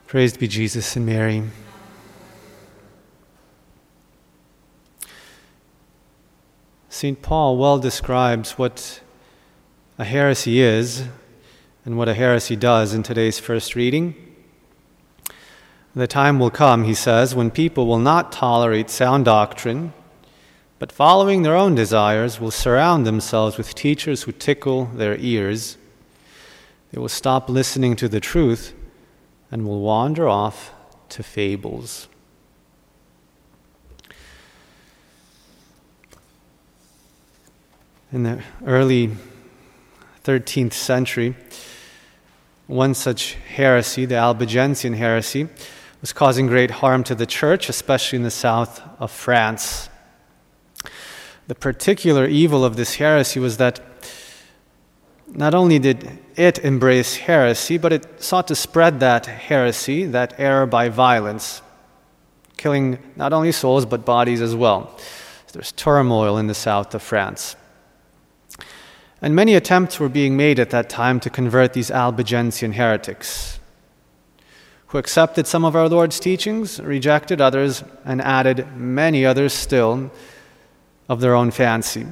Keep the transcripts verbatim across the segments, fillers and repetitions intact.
Praised be Jesus and Mary. Saint Paul well describes what a heresy is and what a heresy does in today's first reading. The time will come, he says, when people will not tolerate sound doctrine, but following their own desires will surround themselves with teachers who tickle their ears. They will stop listening to the truth and will wander off to fables. In the early thirteenth century, one such heresy, the Albigensian heresy, was causing great harm to the church, especially in the south of France. The particular evil of this heresy was that not only did it embrace heresy, but it sought to spread that heresy, that error, by violence, killing not only souls but bodies as well. So there's turmoil in the south of France. And many attempts were being made at that time to convert these Albigensian heretics, who accepted some of our Lord's teachings, rejected others, and added many others still of their own fancy.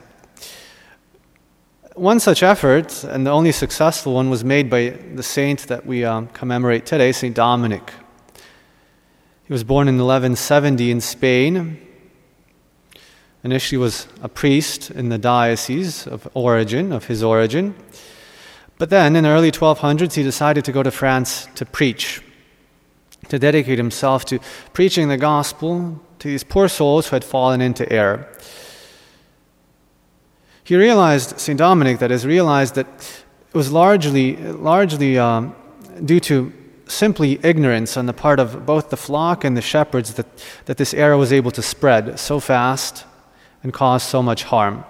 One such effort, and the only successful one, was made by the saint that we um, commemorate today, Saint Dominic. He was born in eleven seventy in Spain. Initially was a priest in the diocese of origin, of his origin. But then, in the early twelve hundreds, he decided to go to France to preach, to dedicate himself to preaching the gospel to these poor souls who had fallen into error. He realized, Saint Dominic that is, realized that it was largely, largely um, due to simply ignorance on the part of both the flock and the shepherds that, that this error was able to spread so fast and cause so much harm.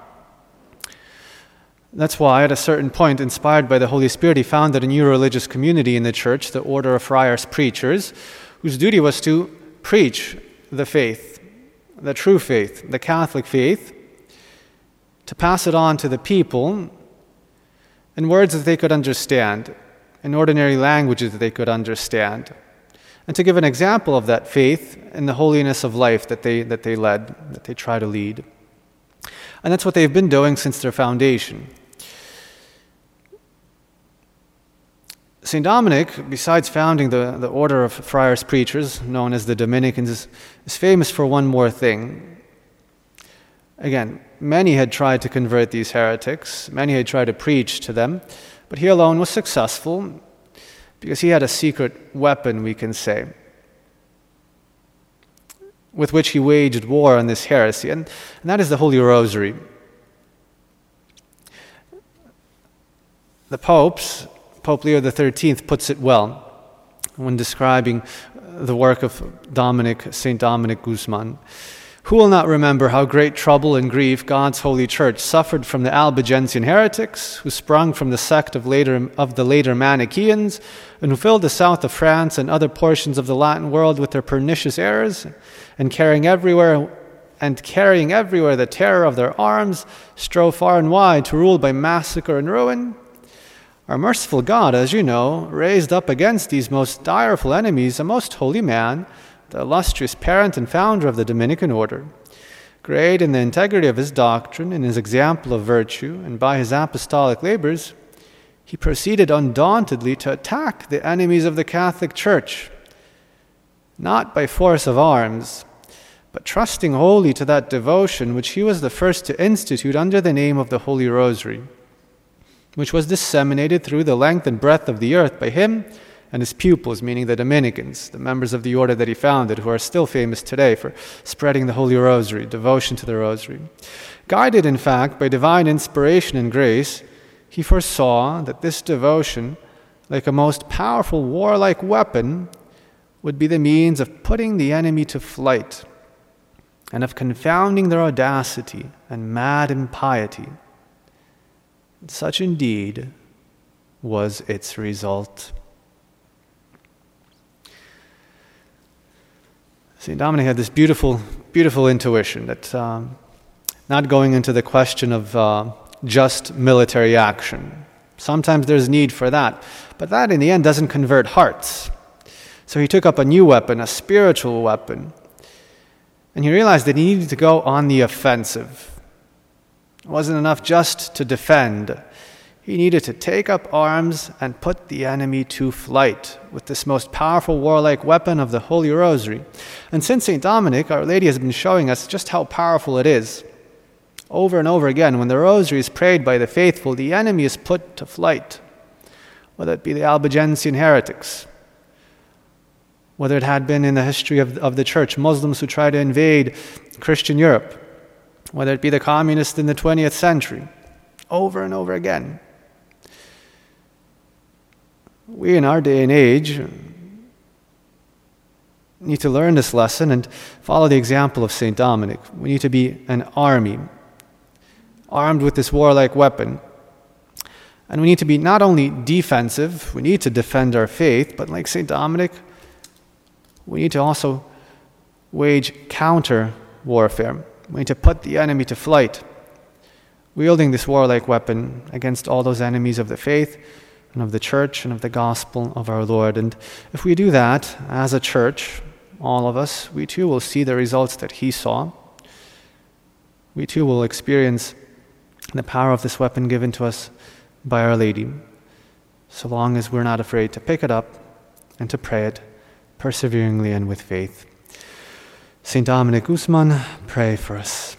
That's why, at a certain point, inspired by the Holy Spirit, he founded a new religious community in the church, the Order of Friars Preachers, whose duty was to preach the faith, the true faith, the Catholic faith, to pass it on to the people in words that they could understand, in ordinary languages that they could understand, and to give an example of that faith in the holiness of life that they that they led, that they try to lead. And that's what they've been doing since their foundation. Saint Dominic, besides founding the, the Order of Friars Preachers, known as the Dominicans, is, is famous for one more thing. Again, many had tried to convert these heretics, many had tried to preach to them, but he alone was successful because he had a secret weapon, we can say, with which he waged war on this heresy, and, and that is the Holy Rosary. The popes, Pope Leo the thirteenth puts it well when describing the work of Dominic, Saint Dominic Guzman. Who will not remember how great trouble and grief God's holy church suffered from the Albigensian heretics, who sprung from the sect of later of the later Manichaeans, and who filled the south of France and other portions of the Latin world with their pernicious errors, and carrying everywhere and carrying everywhere the terror of their arms, strove far and wide to rule by massacre and ruin? Our merciful God, as you know, raised up against these most direful enemies a most holy man, the illustrious parent and founder of the Dominican order. Great in the integrity of his doctrine, in his example of virtue, and by his apostolic labors, he proceeded undauntedly to attack the enemies of the Catholic Church, not by force of arms, but trusting wholly to that devotion which he was the first to institute under the name of the Holy Rosary, which was disseminated through the length and breadth of the earth by him and his pupils, meaning the Dominicans, the members of the order that he founded, who are still famous today for spreading the Holy Rosary, devotion to the Rosary. Guided, in fact, by divine inspiration and grace, he foresaw that this devotion, like a most powerful warlike weapon, would be the means of putting the enemy to flight and of confounding their audacity and mad impiety. Such indeed was its result. Saint Dominic had this beautiful, beautiful intuition that um, not going into the question of uh, just military action. Sometimes there's need for that, but that in the end doesn't convert hearts. So he took up a new weapon, a spiritual weapon. And he realized that he needed to go on the offensive. It wasn't enough just to defend. He needed to take up arms and put the enemy to flight with this most powerful warlike weapon of the Holy Rosary. And since Saint Dominic, Our Lady has been showing us just how powerful it is. Over and over again, when the Rosary is prayed by the faithful, the enemy is put to flight, whether it be the Albigensian heretics, whether it had been in the history of, of the Church, Muslims who try to invade Christian Europe, whether it be the communists in the twentieth century, over and over again. We in our day and age need to learn this lesson and follow the example of Saint Dominic. We need to be an army, armed with this warlike weapon. And we need to be not only defensive, we need to defend our faith, but like Saint Dominic, we need to also wage counter warfare. We need to put the enemy to flight, wielding this warlike weapon against all those enemies of the faith and of the church and of the gospel of our Lord. And if we do that as a church, all of us, we too will see the results that he saw. We too will experience the power of this weapon given to us by Our Lady, so long as we're not afraid to pick it up and to pray it perseveringly and with faith. Saint Dominic Guzman, pray for us.